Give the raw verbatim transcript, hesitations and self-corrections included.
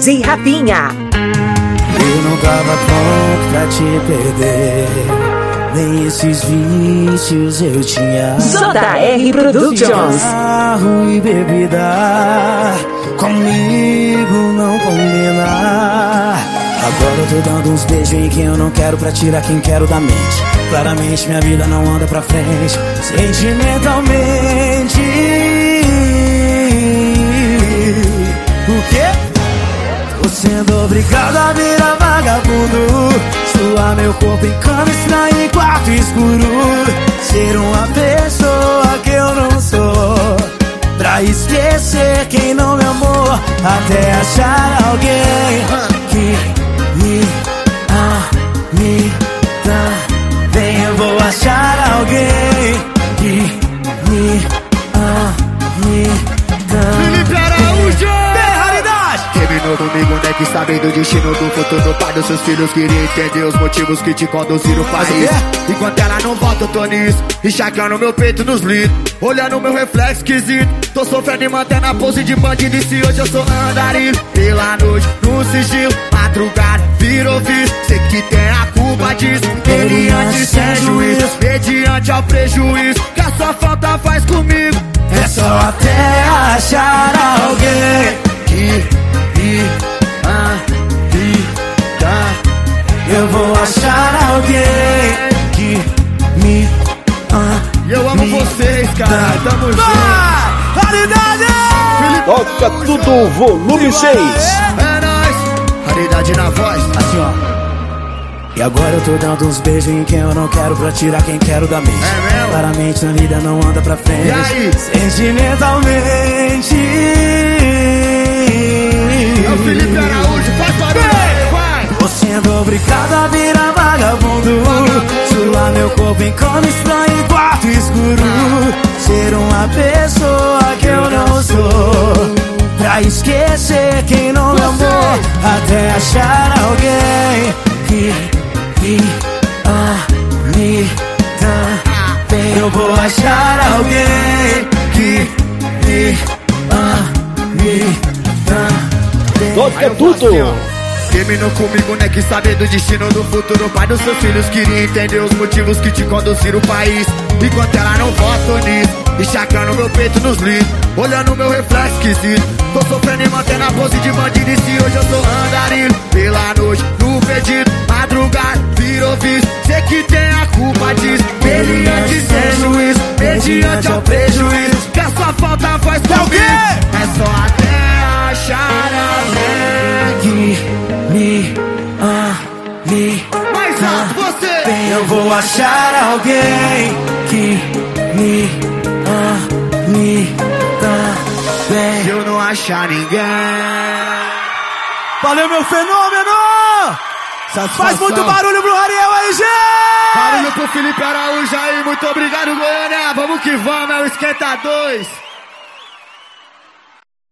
D J Rafinha. Eu não tava pronto pra te perder, nem esses vícios eu tinha. J R Productions. Carro e bebida, comigo não combina. Agora eu tô dando uns beijos em quem eu não quero pra tirar quem quero da mente. Claramente minha vida não anda pra frente, sentimentalmente. O quê? Tô sendo obrigado a virar vagabundo, suar meu corpo em cama estranha em quarto escuro, ser uma pessoa que eu não sou, pra esquecer quem não me amou, até achar alguém que me ame também. Eu vou achar alguém que me ame também. Felipe Araújo! Terminou comigo, né, que sabendo do destino do futuro pai dos seus filhos. Queria entender os motivos que te conduziram ao país. Enquanto ela não volta, eu tô nisso, enxergando meu peito nos litros, olhando meu reflexo esquisito. Tô sofrendo e mantendo a pose de bandido. E se hoje eu sou andarilho, pela noite, no sigilo, madrugada, virou vício. Sei que tem a culpa disso, mediante sem juízo, mediante ao prejuízo que a sua falta faz comigo. É só até achar alguém que me ame. Eu vou achar alguém que me ame. E eu amo vocês, cara. Tamo junto. Raridade! Toca tudo, volume seis. É nóis. Raridade na voz. Assim, ó. E agora eu tô dando uns beijos em quem eu não quero pra tirar quem quero da mente. É mesmo? Claramente a vida não anda pra frente, e aí? Sentimentalmente. É o Felipe Araújo, faz barulho, vai! Tô sendo obrigado a virar vagabundo, suar meu corpo em cama estranha em quarto escuro, ser uma pessoa que eu não sou, pra esquecer quem não me amou, até achar alguém que me ame também. Eu vou achar alguém que me ame também. Toca tudo. Terminou comigo, né, que saber do destino do futuro pai dos seus filhos. Queria entender os motivos que te conduziram ao país. Enquanto ela não volta nisso, enxergando meu peito nos litros, olhando meu reflexo esquisito. Tô sofrendo e mantendo a pose de bandido. E se hoje eu sou andarilho, pela noite, no pedido, madrugada, virou vício. Sei que tem a culpa disso, mediante sem juízo, mediante ao prejuízo que a sua falta faz comigo. É só até achar alguém que me ame. mais alto, você! Eu vou achar alguém que me ame também. Se eu não achar ninguém. Valeu, meu fenômeno! Satisfação. Faz muito barulho pro Ariel aí, gente! Barulho pro Felipe Araújo aí, muito obrigado, Goiânia! Vamos que vamos, é o Esquenta dois!